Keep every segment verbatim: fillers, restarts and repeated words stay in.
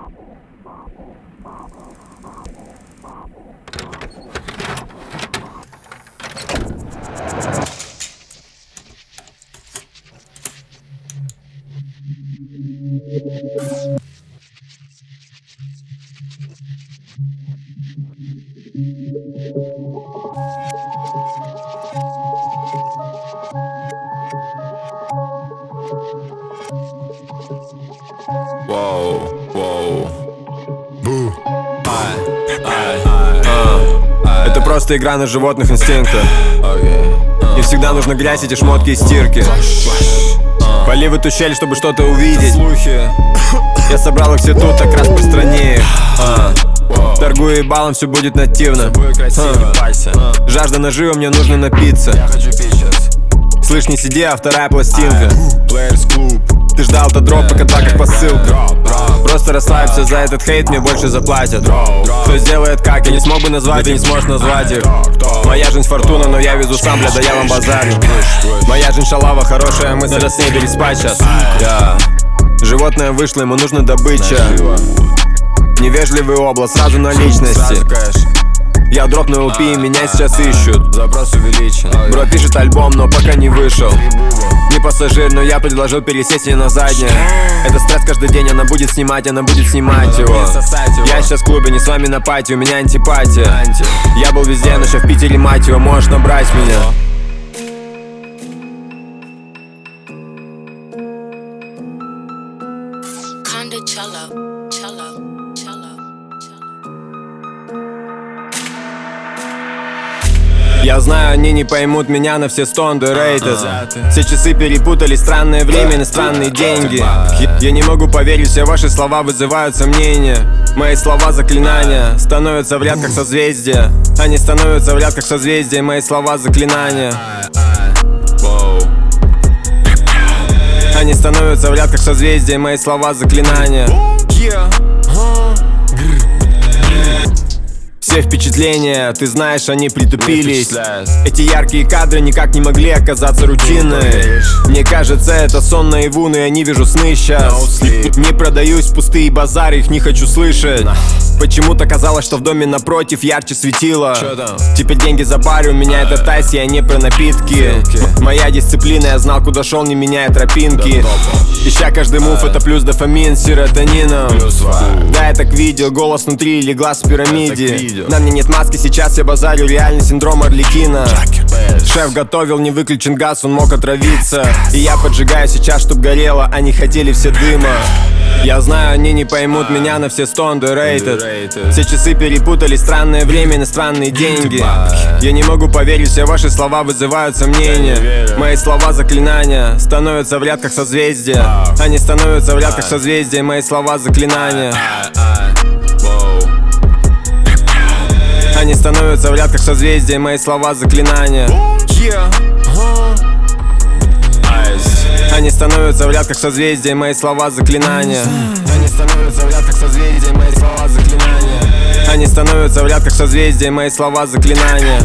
Воу, воу. Бу. Ай, ай, ай. Это просто игра на животных инстинктах. Не всегда нужно грязь, эти шмотки и стирки. Вали в эту щель, чтобы что-то увидеть. Я собрал их все тут, так распространи их. Торгую ебалом, все будет нативно. Жажда нажива, мне нужно напиться. Слышь, не сиди, а вторая пластинка. Ты ждал то дроп, пока так как посылка. Просто расслабься, за этот хейт мне больше заплатят. Кто сделает как, я не смог бы назвать, ты не сможешь назвать их. Моя жизнь фортуна, но я везу сам, бля, да я вам базарю. Моя жизнь шалава, хорошая мысль, надо с ней переспать сейчас. yeah. Животное вышло, ему нужно добыча. Невежливый обла, сразу на личности. Я дропнул эл пи, и меня сейчас ищут. Запрос увеличен. Бро пишет альбом, но пока не вышел. Не пассажир, но я предложил пересесть ей на заднее. Это стресс каждый день, она будет снимать, она будет снимать его. Я сейчас в клубе, не с вами на пати, у меня антипатия. Я был везде, но сейчас в Питере, мать его, можешь набрать меня. Я знаю, они не поймут меня, на все сто underrated. Все часы перепутали, странное время на странные деньги. Я не могу поверить, все ваши слова вызывают сомнения. Мои слова заклинания становятся в ряд как созвездия. Они становятся в ряд как созвездия, мои слова заклинания. Они становятся в ряд как созвездия, мои слова заклинания. Все впечатления, ты знаешь, они притупились. Эти яркие кадры никак не могли оказаться рутиной. Мне кажется, это сон наяву, но я не вижу сны сейчас. Не продаюсь в пустые базары, их не хочу слышать. Почему-то казалось, что в доме напротив ярче светило. Теперь деньги за баре, у меня это тайс, я не про напитки. Моя дисциплина, я знал, куда шел, не меняя тропинки. Ища каждый мув, это плюс дофамин с серотонином. Да, я так видел, голос внутри или глаз в пирамиде. На мне нет маски, сейчас я базарю, реальный синдром Арлекина. Шеф готовил, не выключен газ, он мог отравиться. И я поджигаю сейчас, чтоб горело, они хотели все дыма. Я знаю, они не поймут меня, на все сто underrated. Все часы перепутали, странное время на странные деньги. Я не могу поверить, все ваши слова вызывают сомнения. Мои слова заклинания становятся в ряд как созвездия. Они становятся в ряд как созвездия, мои слова заклинания. Они становятся в ряд как созвездия, мои слова заклинания. Они становятся в ряд как созвездия, мои слова заклинания. Они становятся в ряд как созвездия, мои слова заклинания. Они становятся в ряд как созвездия, мои слова заклинания.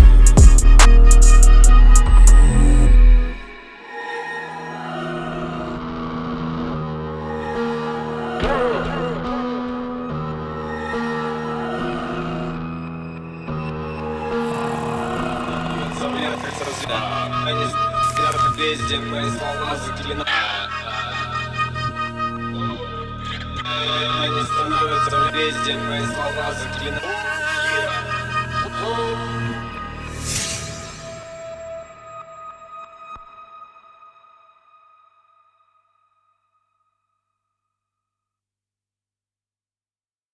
Они стоят как везде, мои слова заклинания. Они становятся везде, мои слова заклинания.